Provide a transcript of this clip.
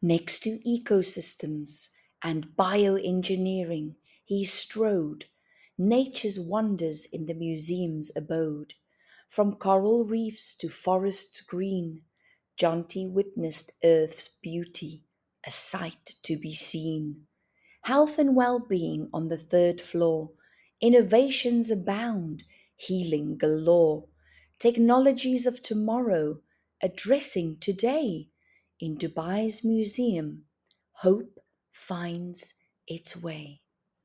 Next to ecosystems and bioengineering, he strode nature's wonders in the museum's abode. From coral reefs to forests green, Jonty witnessed Earth's beauty, a sight to be seen. Health and well-being on the third floor, innovations abound, healing galore, technologies of tomorrow addressing today. In Dubai's museum, hope finds its way.